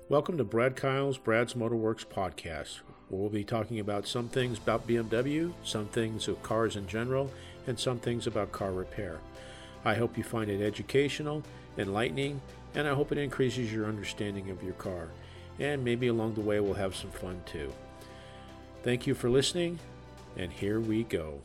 Welcome to Brad Kyle's Brad's Motorworks podcast, where we'll be talking about some things about BMW, some things of cars in general, and some things about car repair. I hope you find it educational, enlightening, and I hope it increases your understanding of your car. And maybe along the way we'll have some fun too. Thank you for listening, and here we go.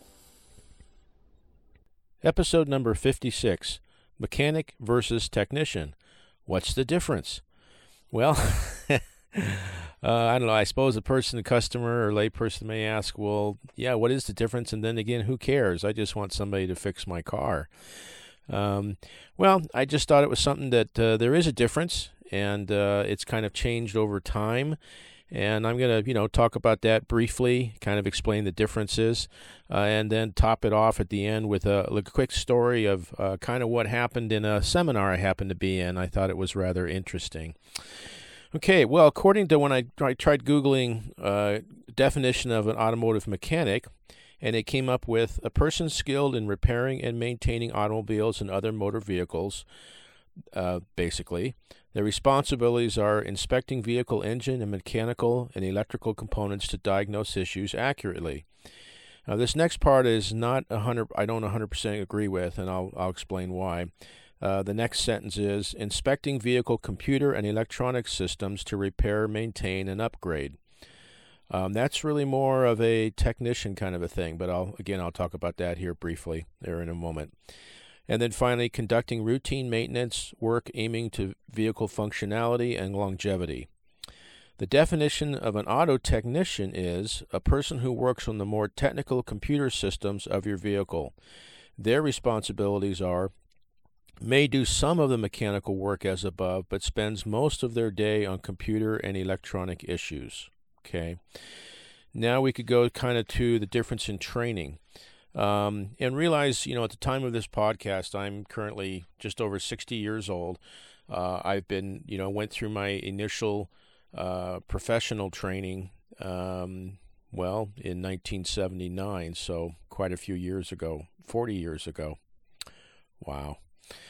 Episode number 56, Mechanic versus Technician. What's the difference? Well, I don't know. I suppose a customer or layperson may ask, well, yeah, what is the difference? And then again, who cares? I just want somebody to fix my car. Well, I just thought it was something that there is a difference, and it's kind of changed over time. And I'm going to, talk about that briefly, kind of explain the differences, and then top it off at the end with a quick story of kind of what happened in a seminar I happened to be in. I thought it was rather interesting. Okay, well, according to when I tried Googling definition of an automotive mechanic, and it came up with a person skilled in repairing and maintaining automobiles and other motor vehicles, basically. Their responsibilities are inspecting vehicle engine and mechanical and electrical components to diagnose issues accurately. Now, this next part is not I don't 100% agree with, and I'll explain why. The next sentence is inspecting vehicle computer and electronic systems to repair, maintain, and upgrade. That's really more of a technician kind of a thing, but I'll talk about that here briefly there in a moment. And then finally, conducting routine maintenance work aiming to vehicle functionality and longevity. The definition of an auto technician is a person who works on the more technical computer systems of your vehicle. Their responsibilities may do some of the mechanical work as above, but spends most of their day on computer and electronic issues. Okay. Now we could go kind of to the difference in training. And realize, at the time of this podcast, I'm currently just over 60 years old. I've been, went through my initial professional training, in 1979, so quite a few years ago, 40 years ago. Wow.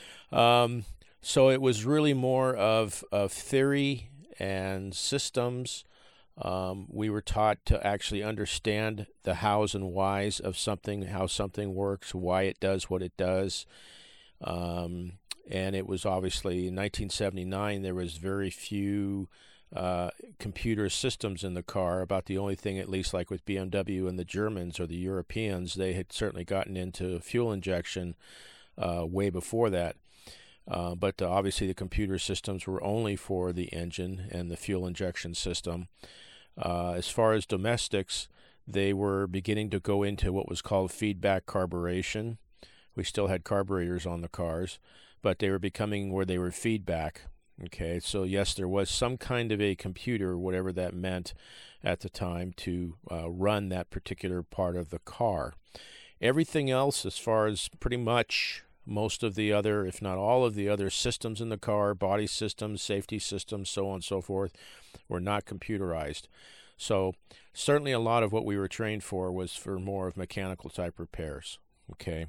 So it was really more of theory and systems. We were taught to actually understand the hows and whys of something, how something works, why it does what it does. And it was obviously in 1979, there was very few computer systems in the car. About the only thing, at least like with BMW and the Germans or the Europeans, they had certainly gotten into fuel injection way before that. But obviously the computer systems were only for the engine and the fuel injection system. As far as domestics, they were beginning to go into what was called feedback carburation. We still had carburetors on the cars, but they were becoming where they were feedback. Okay, so yes, there was some kind of a computer, whatever that meant at the time, to run that particular part of the car. Everything else, as far as pretty much most of the other, if not all of the other systems in the car, body systems, safety systems, so on and so forth, were not computerized. So certainly a lot of what we were trained for was for more of mechanical type repairs. Okay.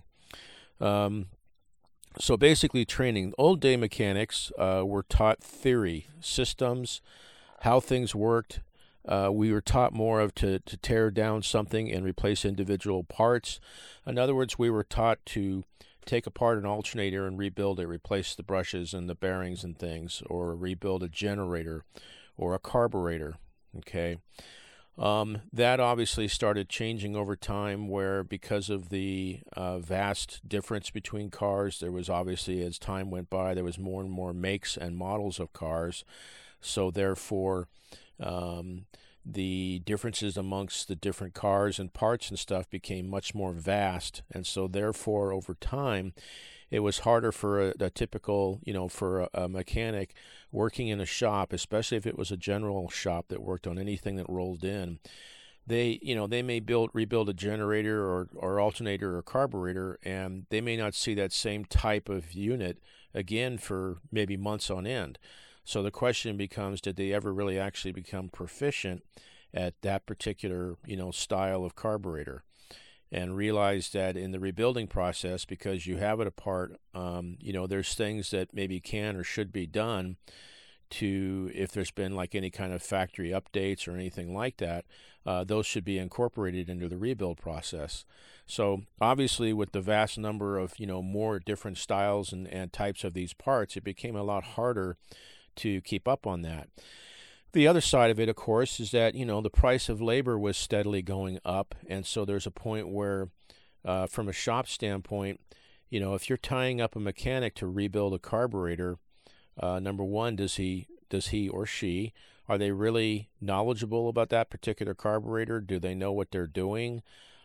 So basically training. Old day mechanics were taught theory, systems, how things worked. We were taught more of to tear down something and replace individual parts. In other words, we were taught to take apart an alternator and rebuild it, replace the brushes and the bearings and things, or rebuild a generator or a carburetor. Okay. That obviously started changing over time, where because of the vast difference between cars, there was obviously, as time went by, there was more and more makes and models of cars. So therefore, the differences amongst the different cars and parts and stuff became much more vast. And so therefore, over time, it was harder for a typical, for a mechanic working in a shop, especially if it was a general shop that worked on anything that rolled in. They may rebuild a generator or alternator or carburetor, and they may not see that same type of unit again for maybe months on end. So the question becomes, did they ever really actually become proficient at that particular, style of carburetor? And realize that in the rebuilding process, because you have it apart, there's things that maybe can or should be done to, if there's been like any kind of factory updates or anything like that, those should be incorporated into the rebuild process. So obviously with the vast number of, more different styles and types of these parts, it became a lot harder to keep up on that. The other side of it, of course, is that, the price of labor was steadily going up. And so there's a point where, from a shop standpoint, if you're tying up a mechanic to rebuild a carburetor, number one, does he or she, are they really knowledgeable about that particular carburetor? Do they know what they're doing?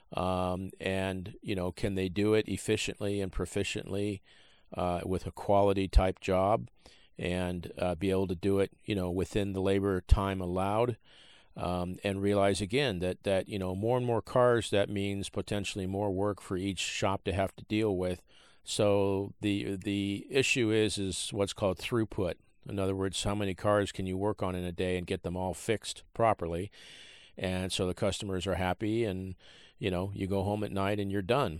And, can they do it efficiently and proficiently with a quality type job and be able to do it, within the labor time allowed? And realize again that more and more cars, that means potentially more work for each shop to have to deal with. So the issue is what's called throughput. In other words, how many cars can you work on in a day and get them all fixed properly? And so the customers are happy, and you go home at night and you're done.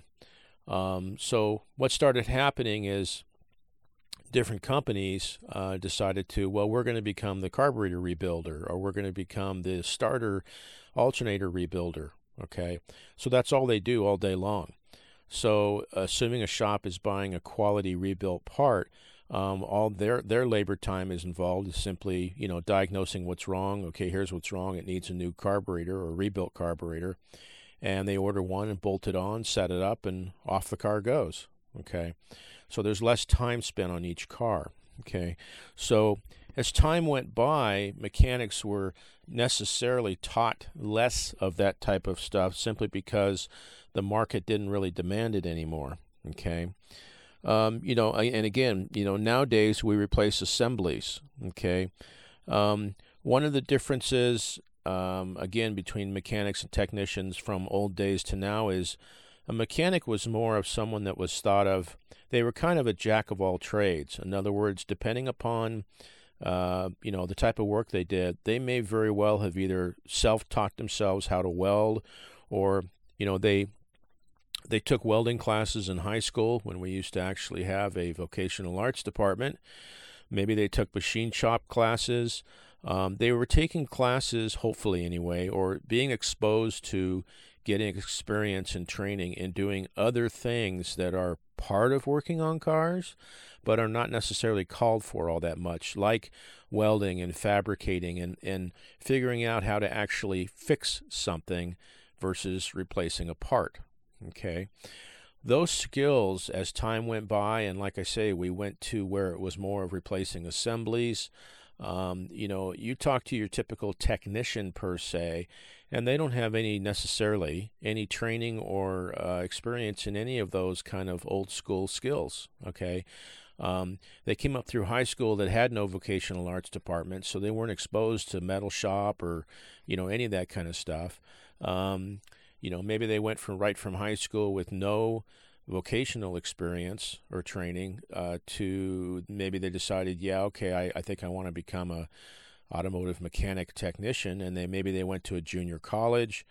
So what started happening is different companies decided to, we're going to become the carburetor rebuilder, or we're going to become the starter alternator rebuilder. Okay, so that's all they do all day long. So assuming a shop is buying a quality rebuilt part, all their labor time is involved is simply, diagnosing what's wrong. Okay, here's what's wrong. It needs a new carburetor or a rebuilt carburetor. And they order one and bolt it on, set it up, and off the car goes. Okay, so there's less time spent on each car. Okay, so as time went by, mechanics were necessarily taught less of that type of stuff simply because the market didn't really demand it anymore. Okay, and again, nowadays we replace assemblies. Okay, one of the differences, again, between mechanics and technicians from old days to now is a mechanic was more of someone that was thought of, they were kind of a jack of all trades. In other words, depending upon the type of work they did, they may very well have either self-taught themselves how to weld, or they took welding classes in high school when we used to actually have a vocational arts department. Maybe they took machine shop classes. They were taking classes, hopefully anyway, or being exposed to getting experience and training and doing other things that are part of working on cars, but are not necessarily called for all that much, like welding and fabricating and figuring out how to actually fix something versus replacing a part. Okay, those skills, as time went by, and like I say, we went to where it was more of replacing assemblies. You talk to your typical technician per se, and they don't have necessarily any training or experience in any of those kind of old school skills. Okay, they came up through high school that had no vocational arts department, so they weren't exposed to metal shop or any of that kind of stuff. Maybe they went right from high school with no vocational experience or training to maybe they decided, I think I want to become a automotive mechanic technician, and maybe they went to a junior college,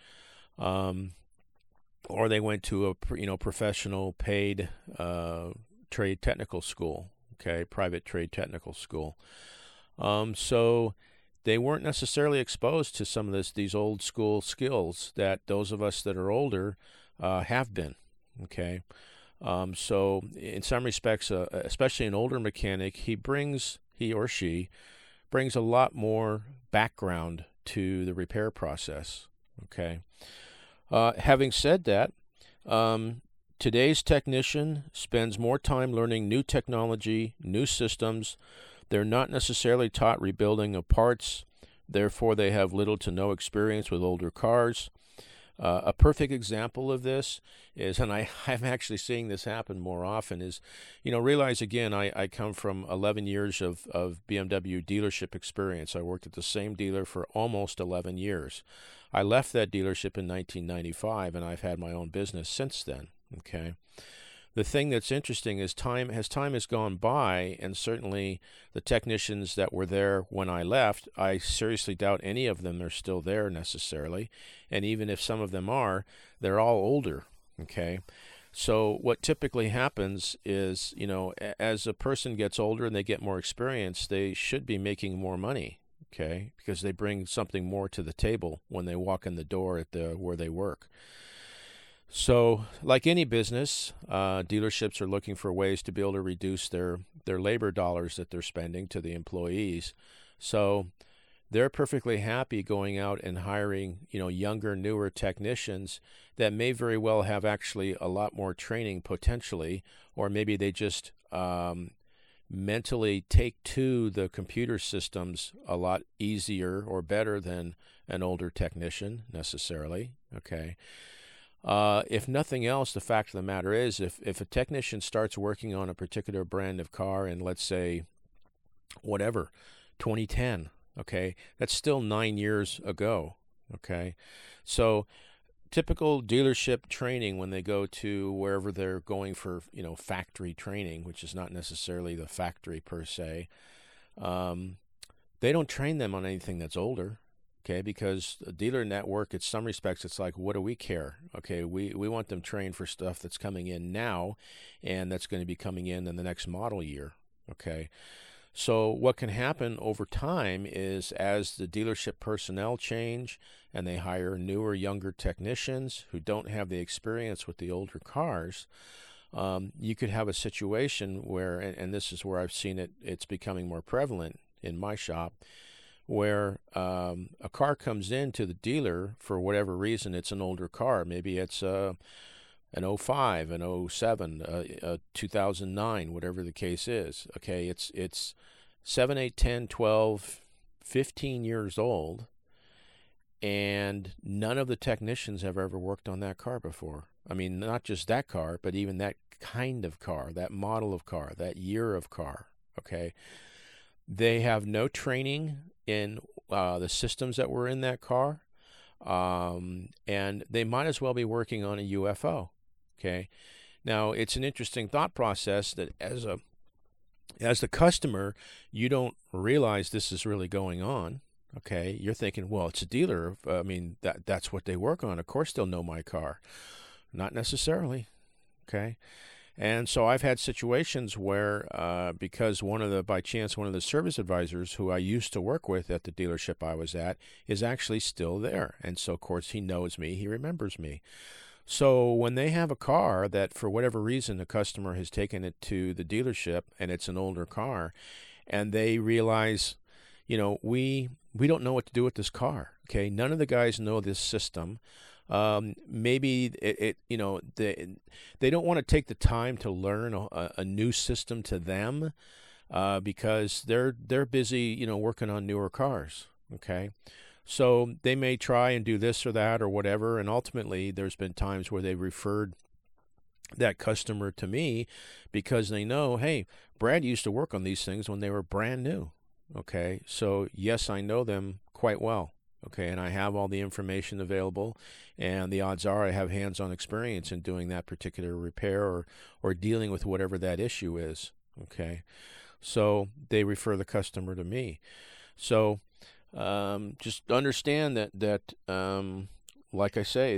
or they went to a professional paid trade technical school, private trade technical school. So they weren't necessarily exposed to some of these old school skills that those of us that are older have been. Okay, so in some respects, especially an older mechanic, he or she brings a lot more background to the repair process. Okay, having said that, today's technician spends more time learning new technology, new systems. They're not necessarily taught rebuilding of parts, therefore they have little to no experience with older cars. A perfect example of this is, and I'm actually seeing this happen more often, is, realize again, I come from 11 years of BMW dealership experience. I worked at the same dealer for almost 11 years. I left that dealership in 1995, and I've had my own business since then. Okay. The thing that's interesting is time has gone by, and certainly the technicians that were there when I left, I seriously doubt any of them are still there necessarily. And even if some of them are, they're all older. Okay. So what typically happens is, as a person gets older and they get more experience, they should be making more money, okay, because they bring something more to the table when they walk in the door at where they work. So, like any business, dealerships are looking for ways to be able to reduce their labor dollars that they're spending to the employees. So they're perfectly happy going out and hiring, younger, newer technicians that may very well have actually a lot more training potentially, or maybe they just mentally take to the computer systems a lot easier or better than an older technician necessarily, okay? If nothing else, the fact of the matter is, if a technician starts working on a particular brand of car in, let's say, 2010, okay, that's still 9 years ago, okay? So typical dealership training when they go to wherever they're going for, factory training, which is not necessarily the factory per se, they don't train them on anything that's older. Okay, because a dealer network, in some respects, it's like, what do we care? Okay, we want them trained for stuff that's coming in now and that's going to be coming in the next model year. Okay, so what can happen over time is as the dealership personnel change and they hire newer, younger technicians who don't have the experience with the older cars, you could have a situation where, and this is where I've seen it's becoming more prevalent in my shop, where a car comes into the dealer for whatever reason. It's an older car. Maybe it's an '05, an '07, a 2009, whatever the case is. Okay, it's 7, 8, 10, 12, 15 years old, and none of the technicians have ever worked on that car before. I mean, not just that car, but even that kind of car, that model of car, that year of car. Okay, they have no training in the systems that were in that car, and they might as well be working on a UFO. Okay, now it's an interesting thought process that as the customer, you don't realize this is really going on. Okay, you're thinking, well, it's a dealer. I mean, that's what they work on. Of course, they'll know my car. Not necessarily. Okay. And so I've had situations where, because by chance, one of the service advisors who I used to work with at the dealership I was at is actually still there. And so, of course, he knows me. He remembers me. So when they have a car that, for whatever reason, the customer has taken it to the dealership and it's an older car, and they realize, we don't know what to do with this car. Okay, none of the guys know this system. Maybe they don't want to take the time to learn a new system to them, because they're busy, working on newer cars. Okay, so they may try and do this or that or whatever, and ultimately there's been times where they referred that customer to me because they know, hey, Brad used to work on these things when they were brand new. Okay, so yes, I know them quite well. Okay, and I have all the information available, and the odds are I have hands-on experience in doing that particular repair or dealing with whatever that issue is. Okay, so they refer the customer to me. So just understand that like I say,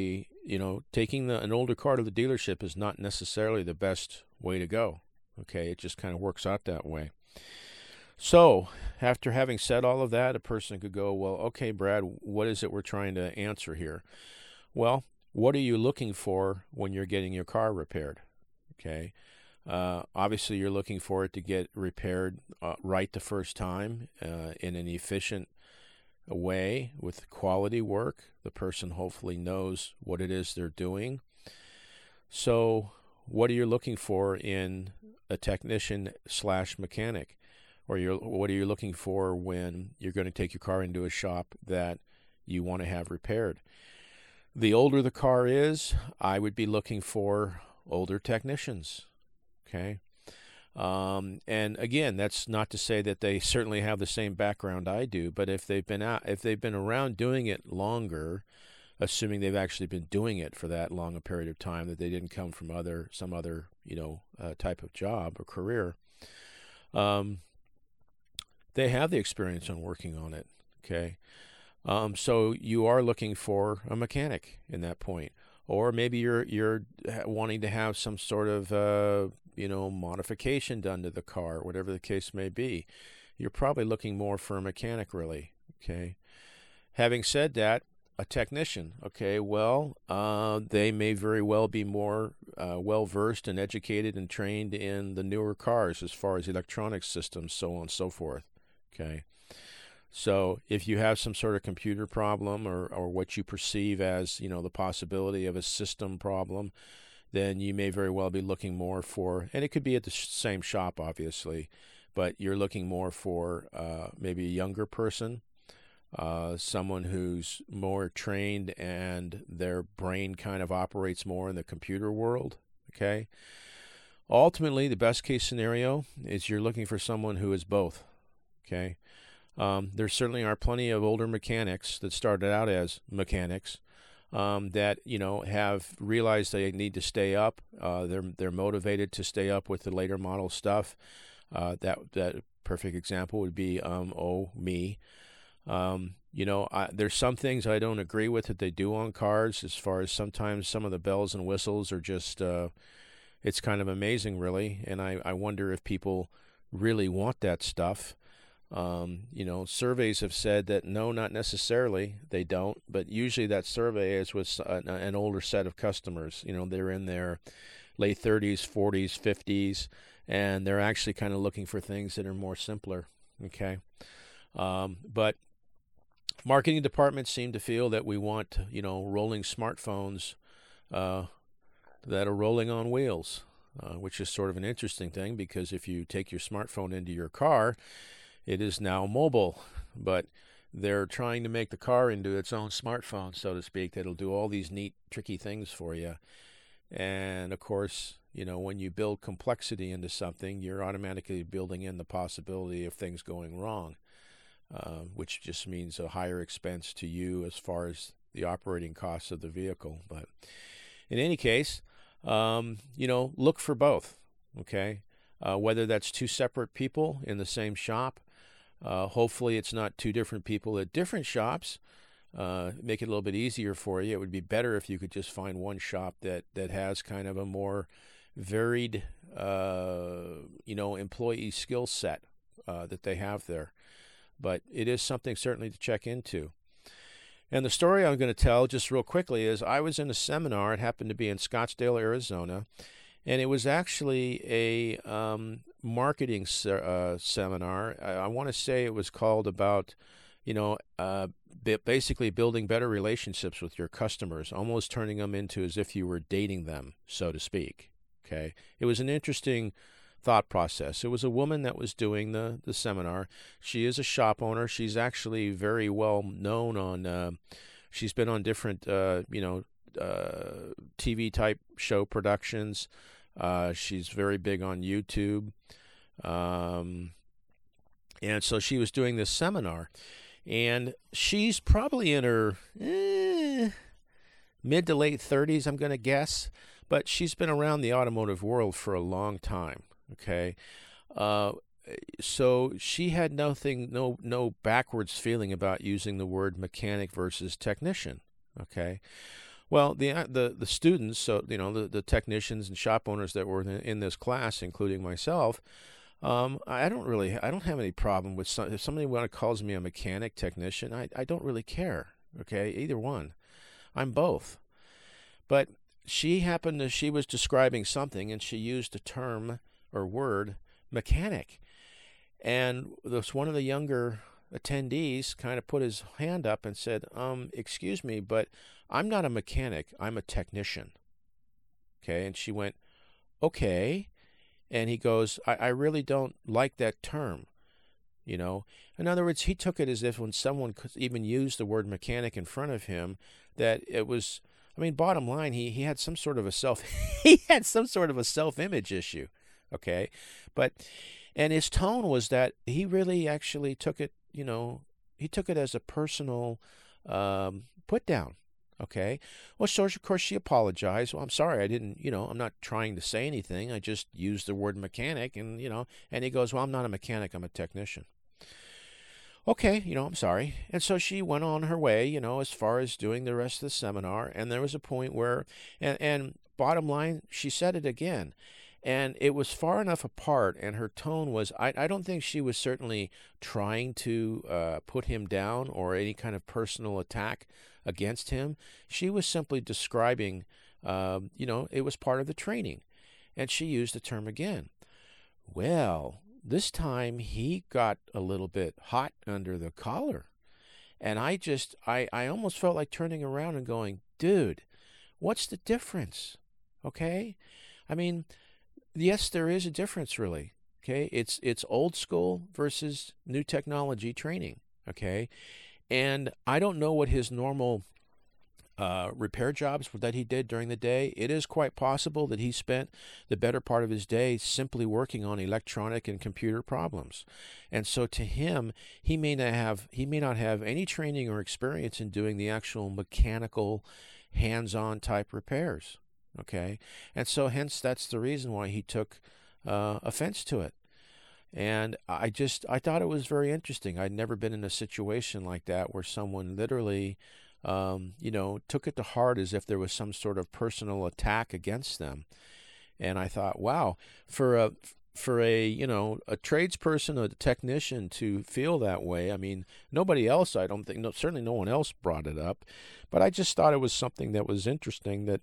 taking an older car to the dealership is not necessarily the best way to go. Okay, it just kind of works out that way. So, after having said all of that, a person could go, well, okay, Brad, what is it we're trying to answer here? Well, what are you looking for when you're getting your car repaired? Okay. Obviously, you're looking for it to get repaired right the first time in an efficient way with quality work. The person hopefully knows what it is they're doing. So, what are you looking for in a technician/mechanic? Or what are you looking for when you're going to take your car into a shop that you want to have repaired? The older the car is, I would be looking for older technicians. Okay, and again, that's not to say that they certainly have the same background I do, but if they've been around doing it longer, assuming they've actually been doing it for that long a period of time, that they didn't come from some other type of job or career. They have the experience on working on it, okay? So you are looking for a mechanic in that point. or maybe you're wanting to have some sort of modification done to the car, whatever the case may be. You're probably looking more for a mechanic, really. Okay. Having said that, a technician, okay, well, they may very well be more well-versed and educated and trained in the newer cars as far as electronic systems, so on and so forth, okay? So if you have some sort of computer problem or what you perceive as, the possibility of a system problem, then you may very well be looking more for, and it could be at the same shop, obviously, but you're looking more for maybe a younger person, someone who's more trained and their brain kind of operates more in the computer world, okay? Ultimately, the best case scenario is you're looking for someone who is both, okay? There certainly are plenty of older mechanics that started out as mechanics that, have realized they need to stay up. They're motivated to stay up with the later model stuff. That perfect example would be, me. There's some things I don't agree with that they do on cars, as far as sometimes some of the bells and whistles are just, it's kind of amazing, really. And I wonder if people really want that stuff. Surveys have said that no, not necessarily. They don't. But usually that survey is with an older set of customers. They're in their late 30s, 40s, 50s, and they're actually kind of looking for things that are more simpler. Okay. But marketing departments seem to feel that we want, rolling smartphones that are rolling on wheels, which is sort of an interesting thing, because if you take your smartphone into your car, it is now mobile. But they're trying to make the car into its own smartphone, so to speak, that'll do all these neat, tricky things for you. And, of course, when you build complexity into something, you're automatically building in the possibility of things going wrong. Which just means a higher expense to you as far as the operating costs of the vehicle. But in any case, look for both, okay? Whether that's two separate people in the same shop, hopefully it's not two different people at different shops. Make it a little bit easier for you. It would be better if you could just find one shop that has kind of a more varied, employee skill set that they have there. But it is something certainly to check into. And the story I'm going to tell just real quickly is I was in a seminar. It happened to be in Scottsdale, Arizona. And it was actually a marketing seminar. I want to say it was called about, basically building better relationships with your customers, almost turning them into as if you were dating them, so to speak. Okay. It was an interesting thought process. It was a woman that was doing the seminar. She is a shop owner. She's actually very well known on, she's been on different, TV type show productions. She's very big on YouTube. And so she was doing this seminar, and she's probably in her mid to late 30s, I'm going to guess, but she's been around the automotive world for a long time. Okay, so she had no backwards feeling about using the word mechanic versus technician. Okay, well, the students, so the technicians and shop owners that were in this class, including myself, I don't have any problem with if somebody calls me a mechanic, technician. I don't really care. Okay, either one, I'm both. But she was describing something, and she used a term or word, mechanic. And one of the younger attendees kind of put his hand up and said, excuse me, but I'm not a mechanic, I'm a technician. Okay, and she went, okay. And he goes, I really don't like that term. In other words, he took it as if when someone could even use the word mechanic in front of him, that it was, bottom line, he had some sort of a self-image issue. Okay, and his tone was that he really actually took it, he took it as a personal put down. Okay, well, so of course she apologized. Well, I'm sorry, I didn't, I'm not trying to say anything. I just used the word mechanic, and and he goes, well, I'm not a mechanic, I'm a technician. okay, I'm sorry. And so she went on her way, as far as doing the rest of the seminar. And there was a point where, and bottom line, she said it again. And it was far enough apart, and her tone was, I don't think she was certainly trying to put him down or any kind of personal attack against him. She was simply describing, it was part of the training. And she used the term again. Well, this time he got a little bit hot under the collar. And I almost felt like turning around and going, dude, what's the difference? Okay? I mean, yes, there is a difference, really. Okay? It's old school versus new technology training. Okay? And I don't know what his normal repair jobs that he did during the day. It is quite possible that he spent the better part of his day simply working on electronic and computer problems. And so to him, he may not have any training or experience in doing the actual mechanical, hands-on type repairs. Okay? And so hence that's the reason why he took offense to it. And I thought it was very interesting. I'd never been in a situation like that where someone literally took it to heart as if there was some sort of personal attack against them. And I thought, wow, for a tradesperson, a technician to feel that way. I mean, nobody else, I don't think, certainly no one else brought it up, but I just thought it was something that was interesting that,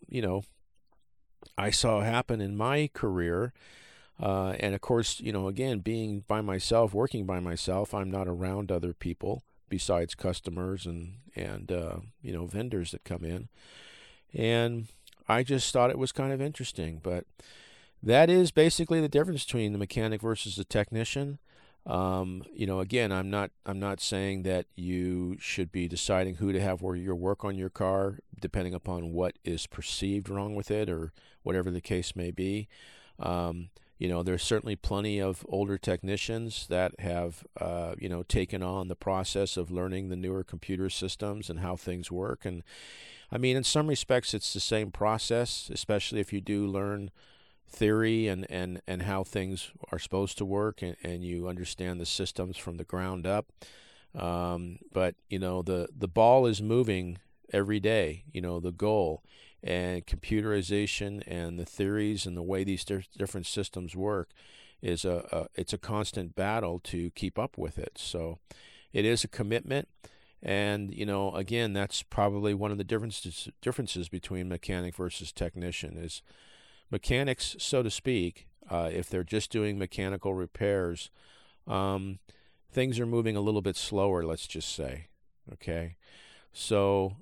I saw happen in my career. And of course, again, being by myself, working by myself, I'm not around other people besides customers and vendors that come in. And I just thought it was kind of interesting. But that is basically the difference between the mechanic versus the technician. Again, I'm not saying that you should be deciding who to have your work on your car, depending upon what is perceived wrong with it or whatever the case may be. There's certainly plenty of older technicians that have, taken on the process of learning the newer computer systems and how things work. And I mean, in some respects, it's the same process, especially if you do learn theory and how things are supposed to work and you understand the systems from the ground up. But the ball is moving every day, the goal. And computerization and the theories and the way these different systems work it's a constant battle to keep up with it. So it is a commitment. And, again, that's probably one of the differences between mechanic versus technician is mechanics, so to speak, if they're just doing mechanical repairs, things are moving a little bit slower, let's just say. Okay. So,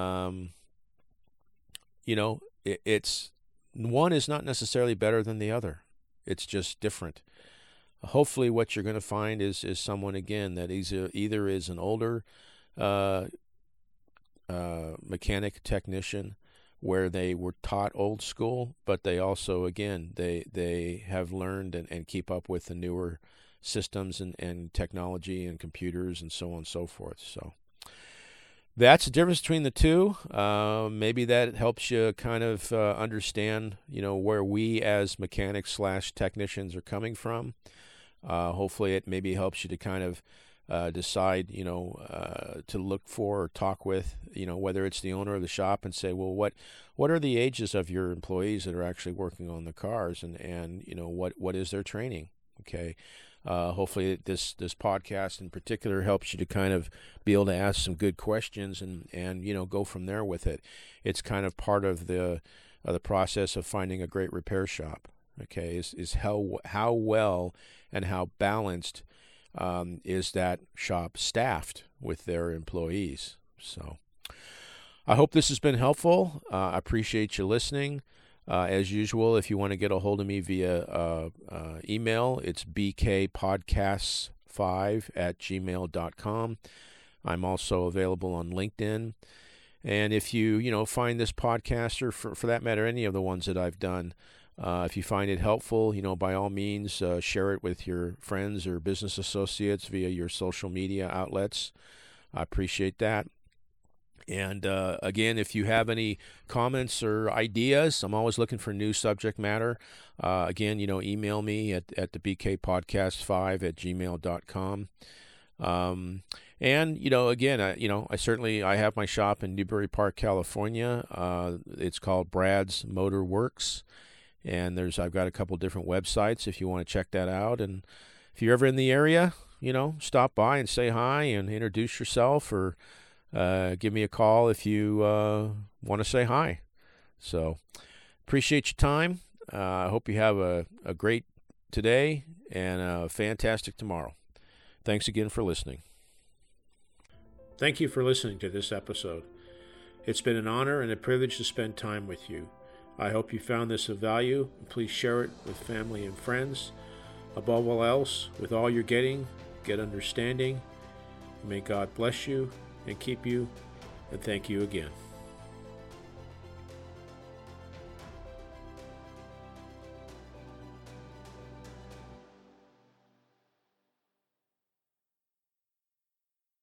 it's one is not necessarily better than the other. It's just different. Hopefully what you're going to find is someone, again, that either is an older mechanic technician where they were taught old school, but they also, again, they have learned and keep up with the newer systems and technology and computers and so on and so forth. So that's the difference between the two. Maybe that helps you kind of understand, where we as mechanics / technicians are coming from. Hopefully it maybe helps you to kind of decide, to look for or talk with, whether it's the owner of the shop and say, well, what are the ages of your employees that are actually working on the cars and what is their training? Okay. Hopefully this podcast in particular helps you to kind of be able to ask some good questions and go from there with it. It's kind of part of the process of finding a great repair shop. Okay, is how well and how balanced is that shop staffed with their employees. So I hope this has been helpful. I appreciate you listening. As usual, if you want to get a hold of me via email, it's bkpodcasts5@gmail.com. I'm also available on LinkedIn. And if you, find this podcast, or for that matter, any of the ones that I've done, if you find it helpful, by all means, share it with your friends or business associates via your social media outlets. I appreciate that. And again, if you have any comments or ideas, I'm always looking for new subject matter. Again, email me at the bkpodcast5@gmail.com. And again, I have my shop in Newbury Park, California. It's called Brad's Motor Works, and I've got a couple different websites if you want to check that out. And if you're ever in the area, stop by and say hi and introduce yourself, or give me a call if you want to say hi. So appreciate your time. I hope you have a great today and a fantastic tomorrow. Thanks again for listening. Thank you for listening to this episode. It's been an honor and a privilege to spend time with you. I hope you found this of value. Please share it with family and friends. Above all else, with all you're getting, get understanding. May God bless you and keep you, and thank you again.